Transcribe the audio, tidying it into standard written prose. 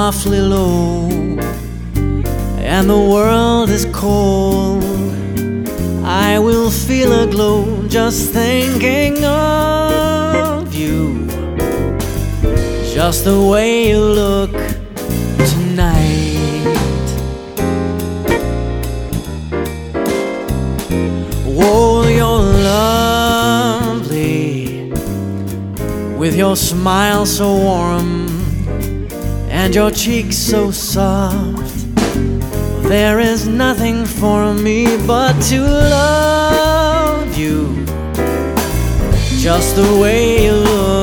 awfully low and the world is cold, I will feel a glow just thinking of you, just the way you look tonight. Oh, you're lovely, with your smile so warm and your cheeks so soft. There is nothing for me but to love you, just the way you look